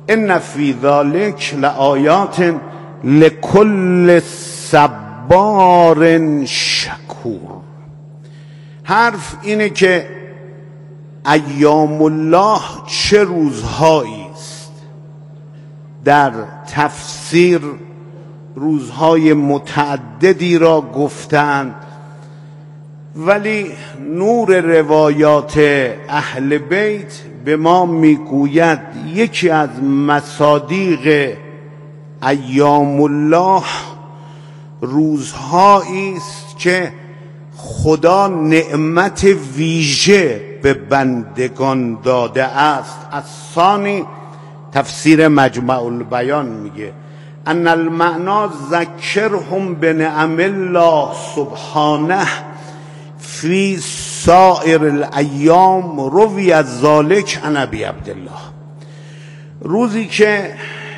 ان فی ذلک لآیات لکل صبار شکور. حرف اینه که ایام الله چه روزهایی است. در تفسیر روزهای متعددی را گفتند، ولی نور روایات اهل بیت به ما میگوید یکی از مصادیق ایام الله روزهایی است که خدا نعمت ویژه به بندگان داده است. از ثانی تفسیر مجمع البیان میگه ان المعنا ذکرهم بنعم الله سبحانه فی سائر الایام روی از ذالک عن ابی عبدالله. روزی که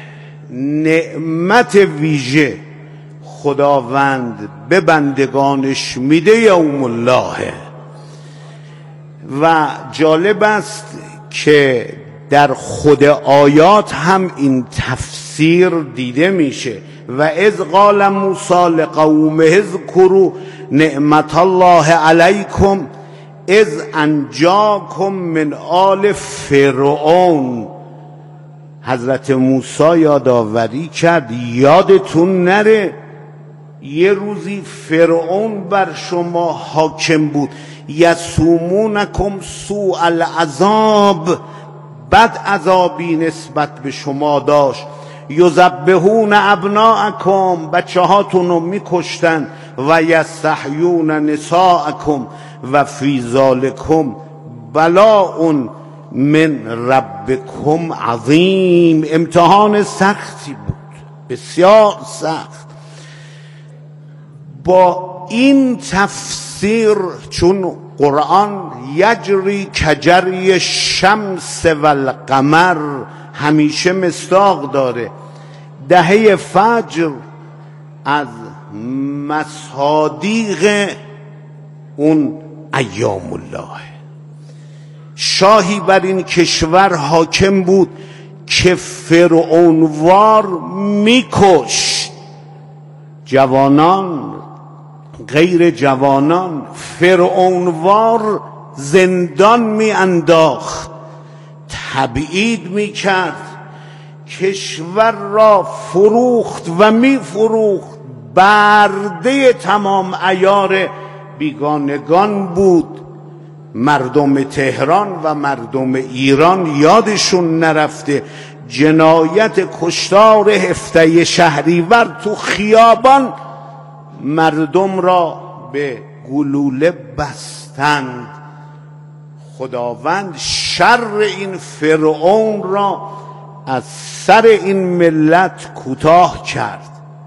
نعمت ویژه خداوند به بندگانش میده یوم الله. و جالب است که در خود آیات هم این تفسیر دیده میشه. و اذ قال موسی لقومه اذکروا نعمت الله علیکم اذ انجاکم من آل فرعون. حضرت موسی یادآوری کرد یادتون نره یه روزی فرعون بر شما حاکم بود، یسومونکم سوء العذاب، بد عذابی نسبت به شما داشت، یذبحون ابناءکم، بچه هاتون رو میکشتن، و یستحیون نساءکم و فی ذالکم بلاء من ربکم عظیم. امتحان سختی بود، بسیار سخت. با این تفسیر، چون قرآن یجری کجری شمس و القمر، همیشه مصداق داره، دهه فجر از مصادیق اون ایام الله. شاهی بر این کشور حاکم بود که فرعونوار میکشت جوانان، غیر جوانان، فرعونوار زندان میانداخت، تبعید میکرد، کشور را فروخت و میفروخت. برده تمام عیار بیگانگان بود. مردم تهران و مردم ایران یادشون نرفته جنایت کشتار هفته شهریور تو خیابان مردم را به گلوله بستند. خداوند شر این فرعون را از سر این ملت کوتاه کرد.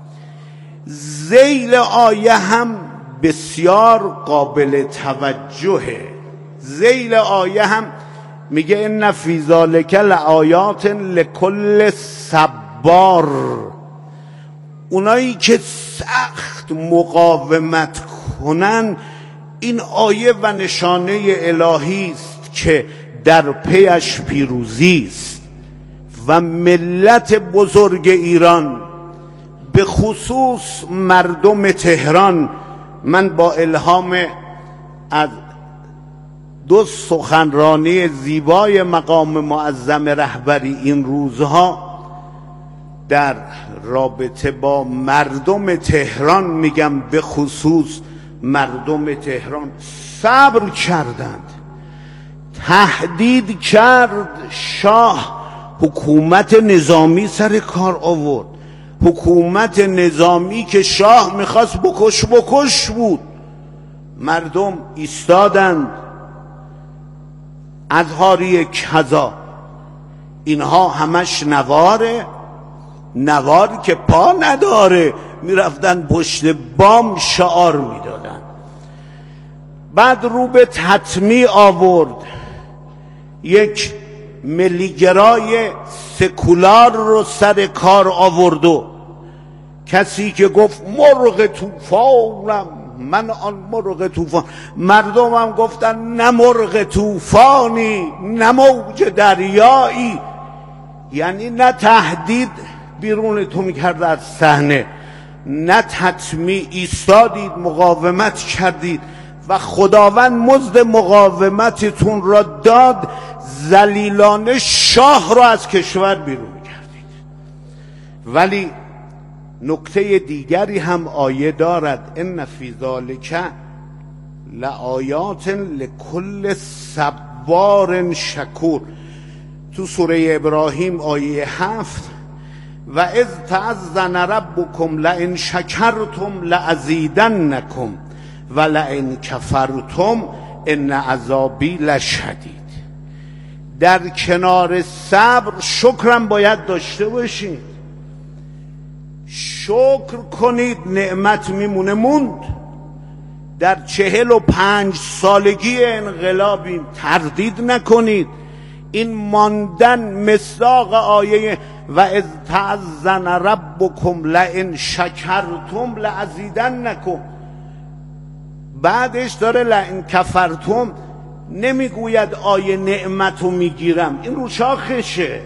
ذیل آیه هم بسیار قابل توجهه. ذیل آیه هم میگه ان فی ذلک لآیات لکل صبار. اونایی که سخت مقاومت کنن، این آیه و نشانه الهی است که در پیش پیروزی است. و ملت بزرگ ایران، به خصوص مردم تهران، من با الهام از دو سخنرانی زیبای مقام معظم رهبری این روزها در رابطه با مردم تهران میگم، به خصوص مردم تهران صبر کردند. تهدید کرد شاه، حکومت نظامی سر کار آورد. حکومت نظامی که شاه میخواست بکش بود. مردم ایستادند. اظهاری کذا، اینها همش نواره، نوار که پا نداره. میرفتن پشت بام شعار میدادن. بعد رو به تطمیع آورد، یک ملیگرای سکولار رو سر کار آورد و کسی که گفت مرغ طوفانم، من آن مرغ طوفان. مردم هم گفتن نه مرغ طوفانی، نه موج دریایی، یعنی نه تهدید بیرونتون کرد از صحنه، نه تطمیع، ایستادید مقاومت کردید و خداوند مزد مقاومتتون را داد، ذلیلانه شاه را از کشور بیرون کردید. ولی نکته دیگری هم آیه دارد، ان فی ذلک لآیات لکل صبار شکور. تو سوره ابراهیم آیه 7 و اذ تأذن ربکم لئن شکرتم لأزیدنکم و لئن کفرتم ان عذابی لشدید. در کنار صبر شکرم باید داشته باشید. شکر کنید، نعمت میمونه موند. در 45 سالگی انقلابیم، تردید نکنید. این ماندن مصداق آیه و اذ تأذن ربکم لئن شکرتم لأزیدنکم. بعدش داره لئن کفرتم، نمیگوید آیه نعمتو میگیرم، این رو شاخشه.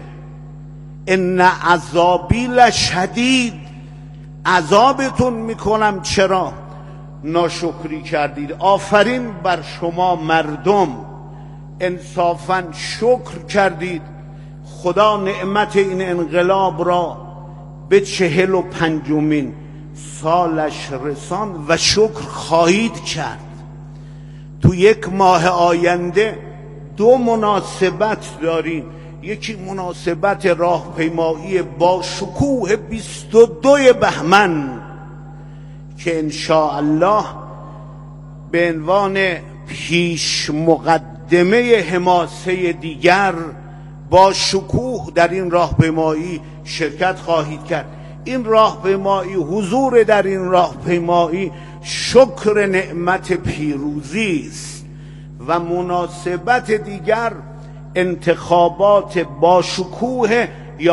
ان عذابی لشدید، عذابتون میکنم چرا ناشکری کردید. آفرین بر شما مردم، انصافاً شکر کردید. خدا نعمت این انقلاب را به 45مین سالش رساند و شکر خواهید کرد. تو 1 ماه آینده 2 مناسبت داریم. یکی مناسبت راهپیمایی با شکوه 22 بهمن که انشاءالله به عنوان پیش مقدمه حماسه دیگر با شکوه در این راهپیمایی شرکت خواهید کرد. این راهپیمایی، حضور در این راهپیمایی شکر نعمت پیروزی است. و مناسبت دیگر انتخابات با شکوه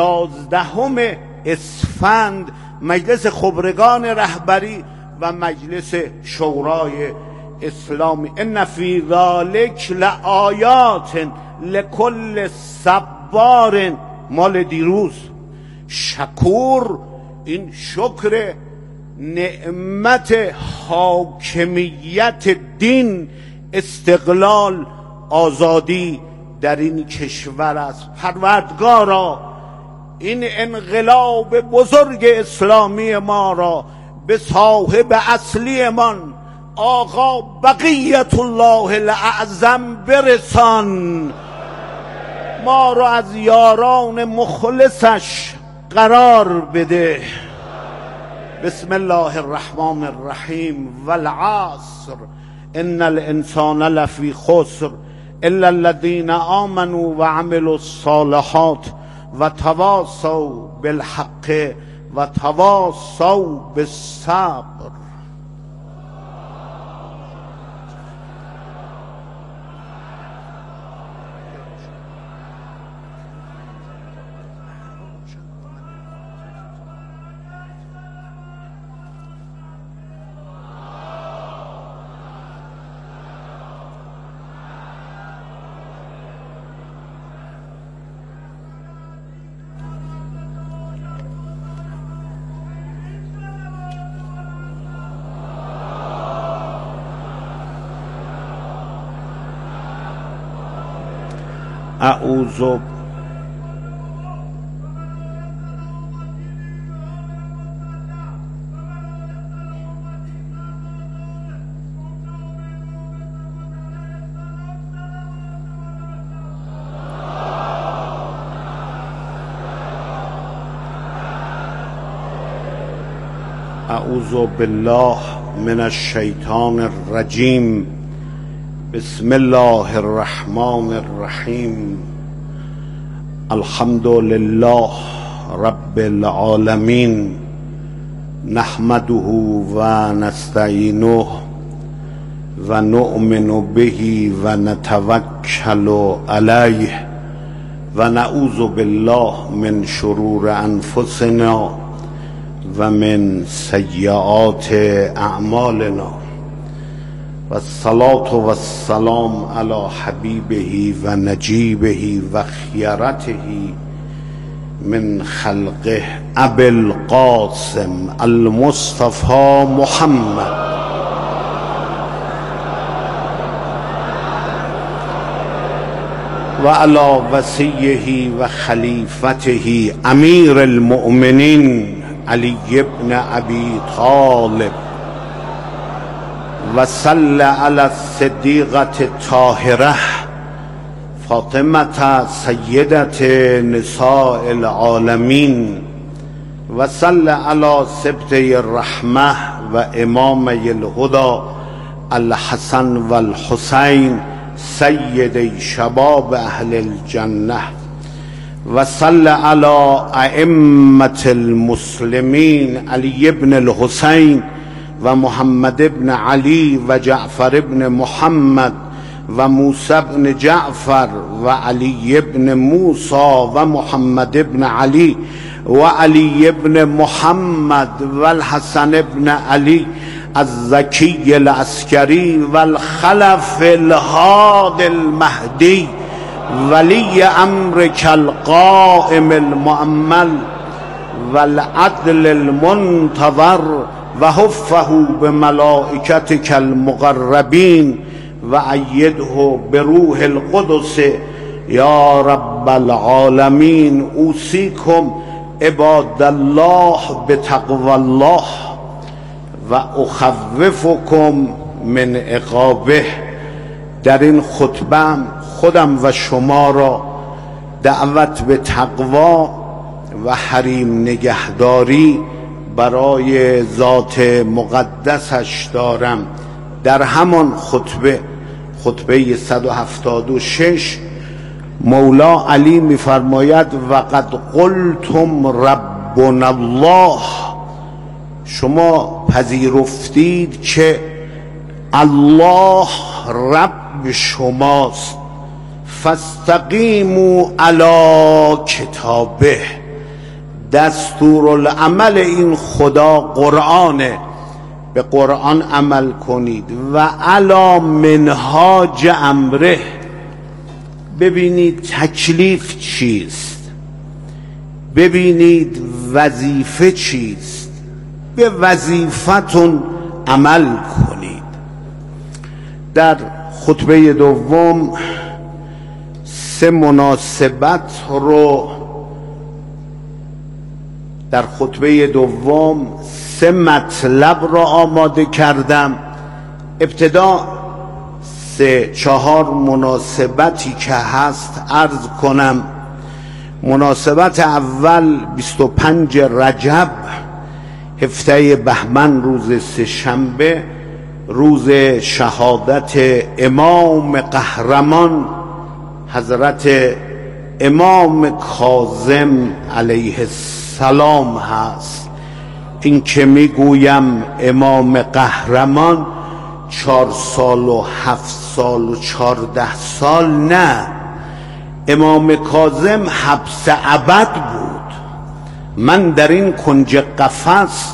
11 اسفند، مجلس خبرگان رهبری و مجلس شورای اسلامی. ان فی ذلک لآیات لکل صبار، مال دیروز. شکور، این شکر نعمت حاکمیت دین، استقلال، آزادی در این کشور است. پروردگارا این انقلاب بزرگ اسلامی ما را به صاحب اصلیمان آقا بقیت الله الاعظم برسان. ما را از یاران مخلصش قرار بده. بسم الله الرحمن الرحیم. والعصر ان الانسان لفی خسر الا الذين آمنوا وعملوا الصالحات وتواصوا بالحق وتواصوا بالصبر. اعوذ بالله من الشیطان الرجیم. بسم الله الرحمن الرحیم. الحمد لله رب العالمین، نحمده و نستعینه و نؤمن به و نتوکل علیه و نعوذ بالله من شرور انفسنا و من سیئات اعمالنا و الصلاة و السلام علی حبیبه و نجیبه و خیرته من خلقه ابی القاسم المصطفى محمد و علی وصیه و خلیفته امیر المؤمنین علی ابن ابی طالب و صلی علی الصدیقة الطاهرة فاطمة سیدة نساء العالمین و صلی علی سبطه الرحمة و امامی الهدى الحسن و الحسین سید شباب اهل الجنه و صلی علی ائمة المسلمین علی ابن الحسین و محمد ابن علی و جعفر ابن محمد و موسی ابن جعفر و علی ابن موسی و محمد ابن علی و علی ابن محمد و الحسن ابن علی الزکی العسکری و الخلف الهادی المهدی ولی امرک القائم المؤمل و العدل المنتظر و حفه بملائکتک المقربین و ایده بروح القدس یا رب العالمین. اوصیکم عباد الله بتقوی الله و اخوفکم من عقابه. در این خطبه خودم و شما را دعوت به تقوا و حریم نگهداری برای ذات مقدسش دارم. در همان خطبه 176 مولا علی می‌فرماید و قد قلتم ربنا الله، شما پذیرفتید که الله رب شماست. فاستقیموا علی کتابه، دستورالعمل این خدا قرآنه، به قرآن عمل کنید. و علی منهاج امره، ببینید تکلیف چیست، ببینید وظیفه چیست، به وظیفتون عمل کنید. در خطبه دوم سه مناسبت رو سه مطلب را آماده کردم. ابتدا 3-4 مناسبتی که هست عرض کنم. مناسبت اول 25 رجب 17 بهمن روز سه‌شنبه، روز شهادت امام قهرمان حضرت امام کاظم علیه السلام هست. این که میگویم امام قهرمان 4 سال و 7 سال و 14 سال نه، امام کاظم حبس ابد بود. من در این کنج قفس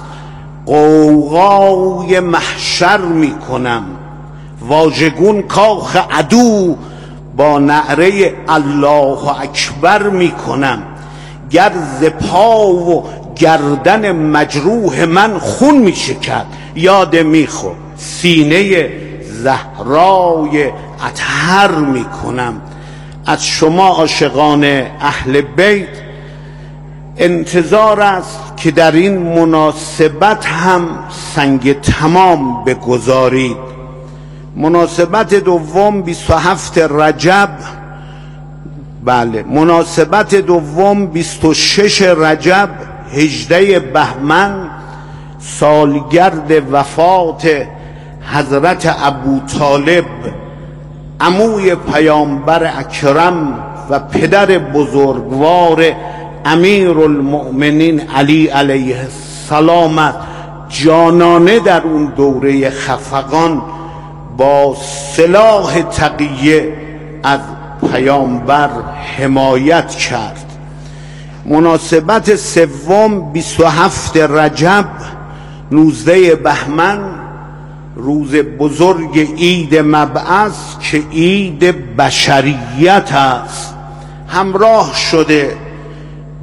غوغای محشر می کنم، واژگون کاخ عدو با نعره الله اکبر می کنم. گر ز پا و گردن مجروح من خون می شکد، یاد میخو سینه زهرای اطهر می کنم. از شما عاشقان اهل بیت انتظار است که در این مناسبت هم سنگ تمام بگذارید. مناسبت دوم 27 رجب، بله مناسبت دوم 26 رجب 18 بهمن، سالگرد وفات حضرت ابوطالب عموی پیامبر اکرم و پدر بزرگوار امیر المؤمنین علی علیه السلام، جانانه در اون دوره خفقان با سلاح تقیه از پیامبر حمایت کرد. مناسبت سوم 27 رجب 19 بهمن، روز بزرگ عید مبعث که عید بشریت است، همراه شده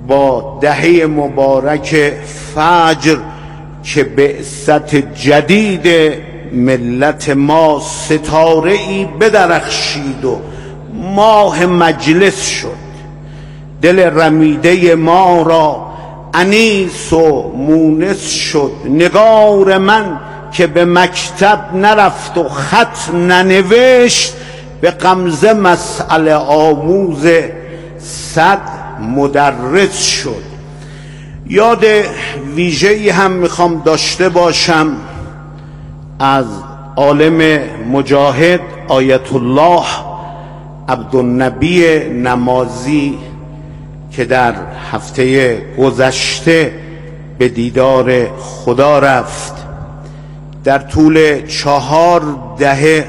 با دهه مبارک فجر که بعثت جدید ملت ما ستاره ای بدرخشید و ماه مجلس شد، دل رمیده ما را انیس و مونس شد. نگار من که به مکتب نرفت و خط ننوشت، به غمزه مسئله آموز 100 مدرس شد. یاد ویژه‌ای هم میخوام داشته باشم از عالم مجاهد آیت الله عبدالنبی نمازی که در هفته گذشته به دیدار خدا رفت. در طول 4 دهه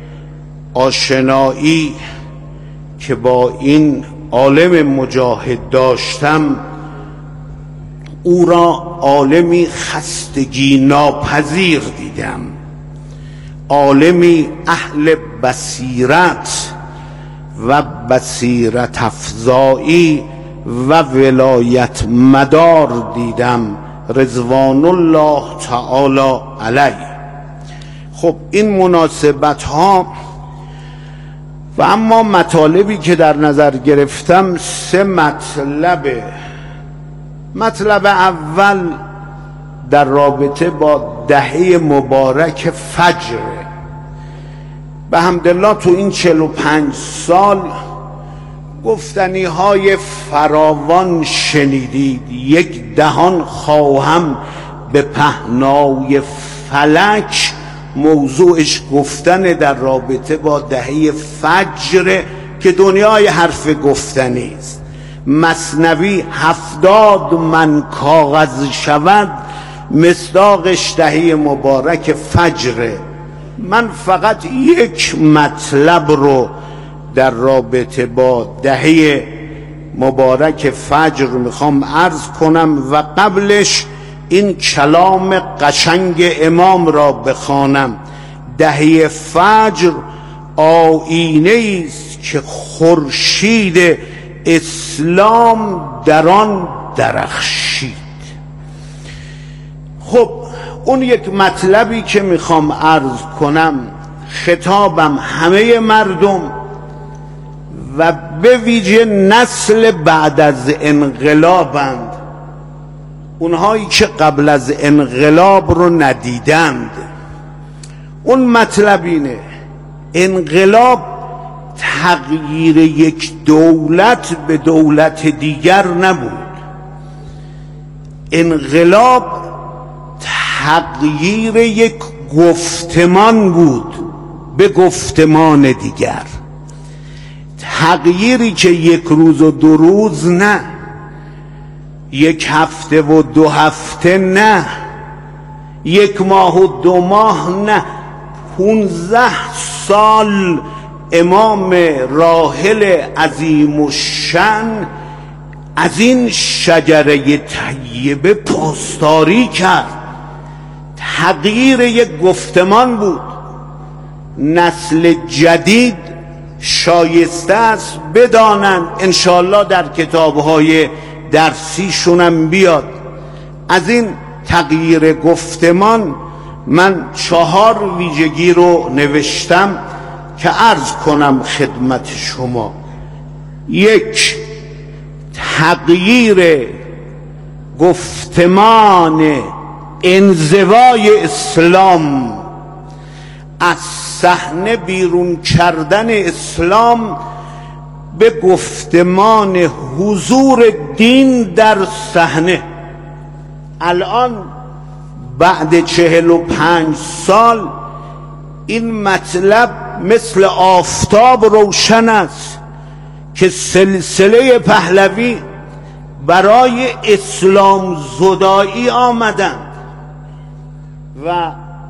آشنایی که با این عالم مجاهد داشتم، او را عالمی خستگی ناپذیر دیدم، عالمی اهل بصیرت و بصیرت افزایی و ولایت مدار دیدم رضوان الله تعالی علیه. خب این مناسبت ها و اما مطالبی که در نظر گرفتم 3 مطلبه. مطلب اول در رابطه با دهه مبارک فجر. به حمدالله تو این 45 سال گفتنی های فراوان شنیدید. یک دهان خواهم به پهنای فلک، موضوعش گفتن در رابطه با دهه فجر که دنیای حرف گفتنی است. مثنوی 70 من کاغذ شود، مصداقش دهه مبارک فجره. من فقط یک مطلب رو در رابطه با دهه مبارک فجر میخوام عرض کنم و قبلش این کلام قشنگ امام را بخوانم. دهه فجر آیینه است که خورشید اسلام در آن درخشید. خب اون یک مطلبی که میخوام عرض کنم، خطابم همه مردم و به ویژه نسل بعد از انقلابند، اونهایی که قبل از انقلاب رو ندیدند. اون مطلب اینه: انقلاب تغییر یک دولت به دولت دیگر نبود. انقلاب تغییر یک گفتمان بود به گفتمان دیگر. تغییری که 1 روز و 2 روز نه، 1 هفته و 2 هفته نه، 1 ماه و 2 ماه نه، 15 سال امام راحل عظیم الشأن از این شجره طیبه پاسداری کرد. تغییر یک گفتمان بود. نسل جدید شایسته است بدانند، انشاءالله در کتابهای درسیشونم بیاد، از این تغییر گفتمان من 4 ویژگی رو نوشتم که عرض کنم خدمت شما. 1. تغییر گفتمان انزوای اسلام، از صحنه بیرون کردن اسلام به گفتمان حضور دین در صحنه. الان بعد 45 سال این مطلب مثل آفتاب روشن است که سلسله پهلوی برای اسلام زدایی آمدند و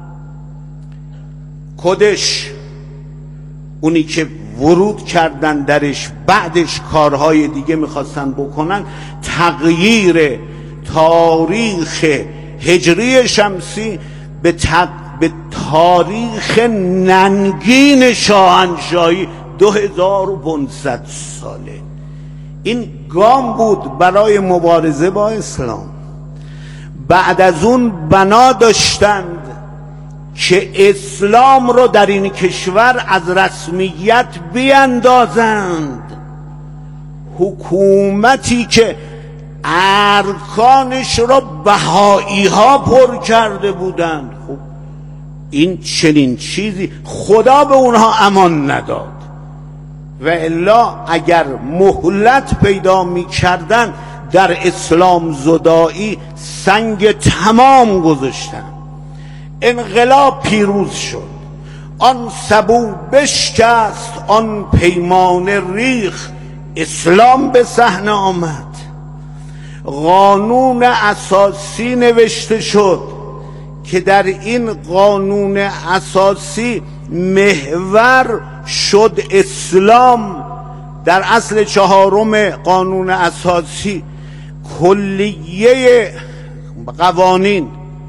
کدش، اونی که ورود کردن درش بعدش کارهای دیگه میخواستن بکنن، تغییر تاریخ هجری شمسی به تاریخ ننگین شاهنشاهی 2500 ساله. این گام بود برای مبارزه با اسلام. بعد از اون بنا داشتند که اسلام رو در این کشور از رسمیت بیندازند. حکومتی که ارکانش را بهایی ها پر کرده بودند، خب این چنین چیزی خدا به اونها امان نداد، و الا اگر مهلت پیدا می کردن در اسلام زدایی سنگ تمام گذاشتن. انقلاب پیروز شد، آن سبو بشکست، آن پیمانه ریخ، اسلام به صحنه آمد. قانون اساسی نوشته شد که در این قانون اساسی محور شد اسلام. در اصل 4 قانون اساسی کلیه قوانین،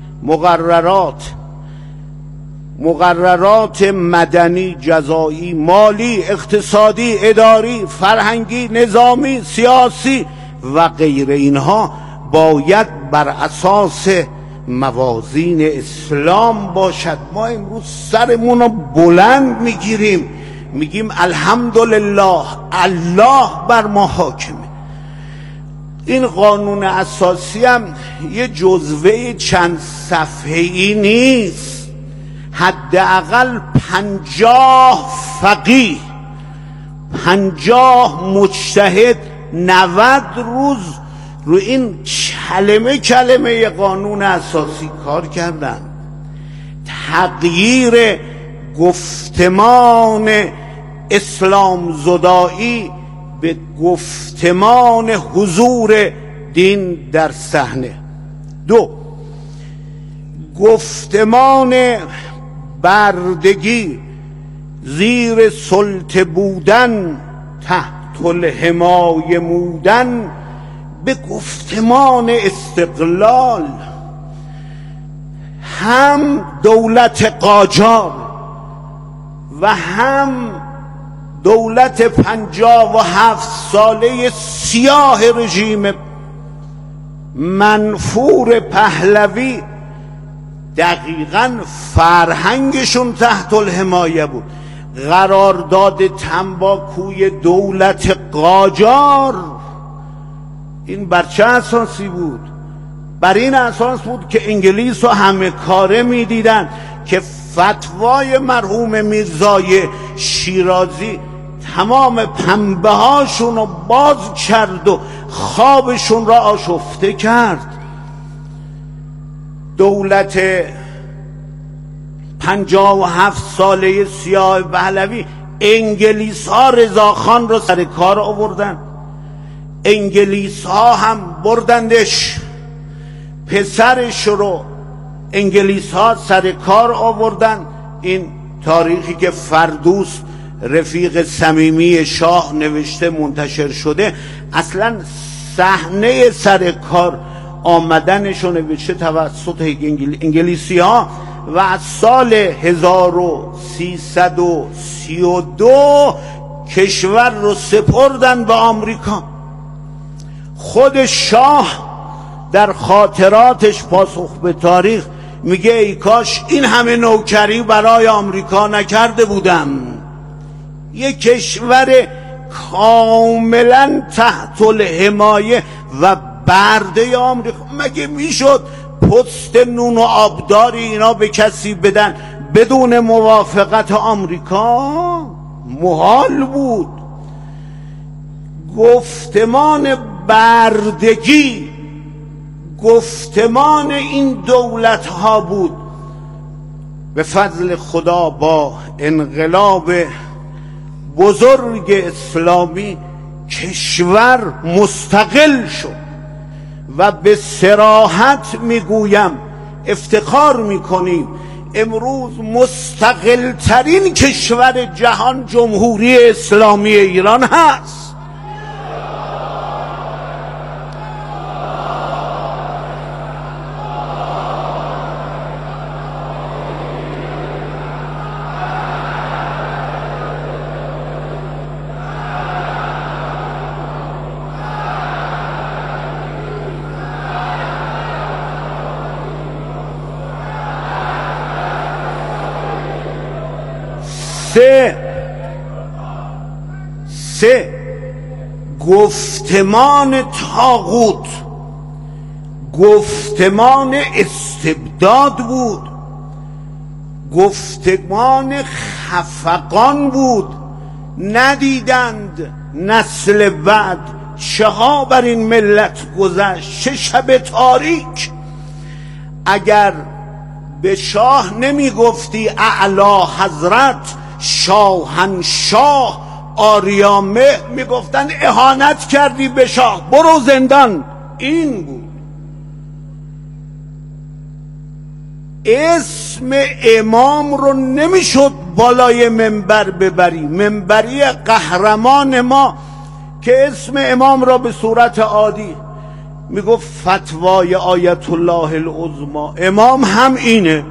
مقررات مدنی، جزایی، مالی، اقتصادی، اداری، فرهنگی، نظامی، سیاسی و غیر اینها باید بر اساس موازین اسلام باشد. ما امروز سرمون رو بلند میگیریم، میگیم الحمدلله الله بر ما حاکمه. این قانون اساسی هم یه جزوه چند صفحه‌ای نیست، حداقل 50 فقیه، 50 مجتهد 90 روز رو این کلمه قانون اساسی کار کردن. تغییر گفتمان اسلام زدایی به گفتمان حضور دین در صحنه. 2، گفتمان بردگی، زیر سلطه بودن، تحت الحمایه بودن، به گفتمان استقلال. هم دولت قاجار و هم دولت 57 ساله سیاه رژیم منفور پهلوی دقیقاً فرهنگشون تحت الحمایه بود. قرارداد تنباکوی دولت قاجار این بر چه اساسی بود؟ بر این اساس بود که انگلیس رو همه کاره می دیدن که فتوای مرحوم میرزای شیرازی تمام پنبه هاشون رو باز کرد و خوابشون را آشفته کرد. دولت 57 ساله سیاه پهلوی انگلیس ها رضاخان رو سر کار آوردن، انگلیس ها هم بردندش، پسرش رو انگلیس ها سر کار آوردن. این تاریخی که فردوس رفیق صمیمی شاه نوشته منتشر شده، اصلا صحنه سر کار آمدنش رو نوشته توسط انگلیسی ها و از سال 1332 کشور رو سپردن به آمریکا. خود شاه در خاطراتش پاسخ به تاریخ میگه ای کاش این همه نوکری برای آمریکا نکرده بودم. یک کشور کاملا تحت الحمایه و برده آمریکا، مگه میشد پست نون و آبداری اینا به کسی بدن بدون موافقت آمریکا؟ محال بود. گفتمان بردگی گفتمان این دولت ها بود. به فضل خدا با انقلاب بزرگ اسلامی کشور مستقل شد و به صراحت میگویم افتخار میکنیم امروز مستقل ترین کشور جهان جمهوری اسلامی ایران هست. 3 گفتمان طاغوت گفتمان استبداد بود، گفتمان خفقان بود. ندیدند نسل بعد چه ها بر این ملت گذشت، چه شب تاریک. اگر به شاه نمی گفتی اعلی حضرت شاهنشاه آریامه، می گفتن اهانت کردی به شاه، برو زندان. این بود. اسم امام رو نمیشد بالای منبر ببری. منبری قهرمان ما که اسم امام را به صورت عادی میگفت فتوای آیت الله العظما، امام هم اینه،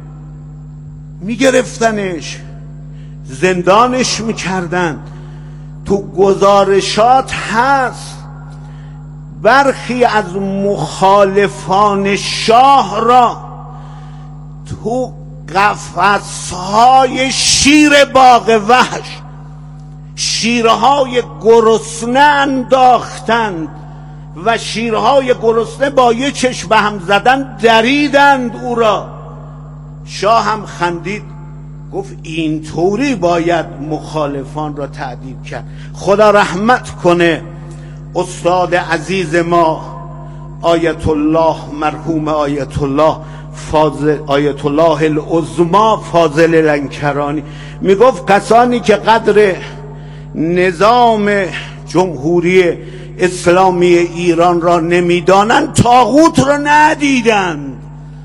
میگرفتنش زندانش میکردن. تو گزارشات هست برخی از مخالفان شاه را تو قفس‌های شیر باغ وحش، شیرهای گرسنه انداختند و شیرهای گرسنه با یه چشم به هم زدن دریدند او را. شاه هم خندید، گفت اینطوری باید مخالفان را تعدیب کرد. خدا رحمت کنه استاد عزیز ما آیت الله، مرحوم آیت الله آیت الله العظما فاضل لنکرانی، میگفت کسانی که قدر نظام جمهوری اسلامی ایران را نمیدانند طاغوت را ندیدند،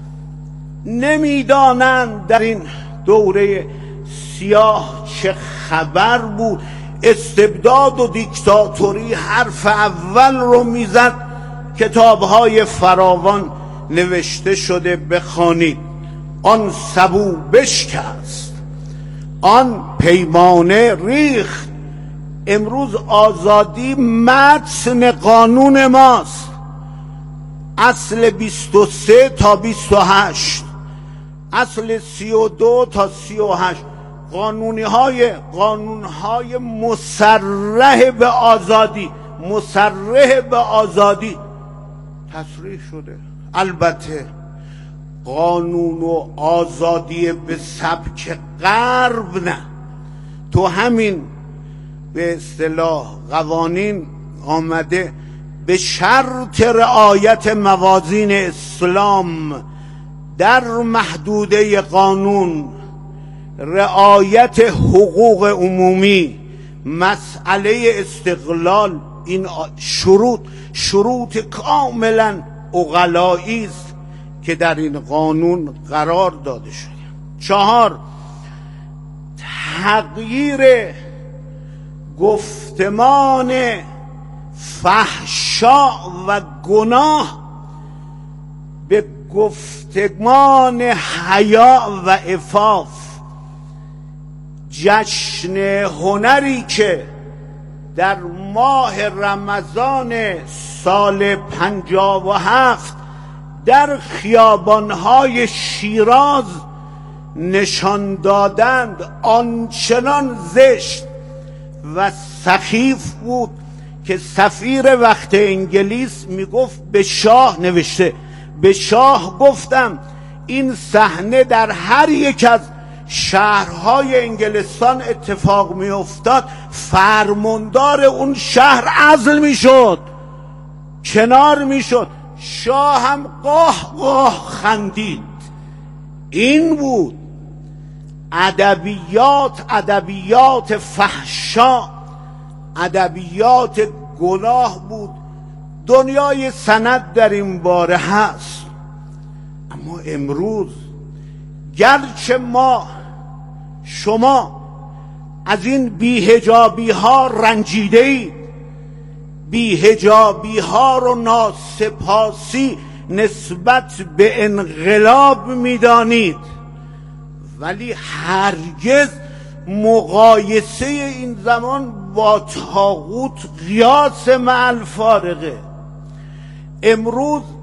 نمیدانند در این دوره سیاه چه خبر بود. استبداد و دیکتاتوری حرف اول رو میزد. کتاب‌های فراوان نوشته شده، بخوانید. آن سبو بشکست، آن پیمانه ریخت. امروز آزادی متن قانون ماست، اصل 23 تا 28، اصل 32 تا 38. قانونهای مسرح به آزادی، مسرح به آزادی تصریح شده. البته قانون و آزادی به سبک غرب نه، تو همین به اصطلاح قوانین آمده به شرط رعایت موازین اسلام در محدوده قانون، رعایت حقوق عمومی، مسئله استقلال. این شروط کاملا عقلایی است که در این قانون قرار داده شده. 4 تغییر گفتمان فحشا و گناه به گفتمان حیا و عفاف. جشن هنری که در ماه رمضان سال 57 در خیابانهای شیراز نشان دادند، آنچنان زشت و سخیف بود که سفیر وقت انگلیس میگفت به شاه، نوشته به شاه گفتم این صحنه در هر یک از شهرهای انگلستان اتفاق می افتاد، فرماندار اون شهر عزل می شد، کنار می شد. شاه هم قاه قاه خندید. این بود ادبیات فحشا، ادبیات گناه بود. دنیای سند در این باره هست. اما امروز گرچه شما از این بی‌حجابی ها رنجیده اید، بی‌حجابی ها رو ناسپاسی نسبت به انقلاب میدانید، ولی هرگز مقایسه این زمان با طاغوت قیاس مع الفارقه. امروز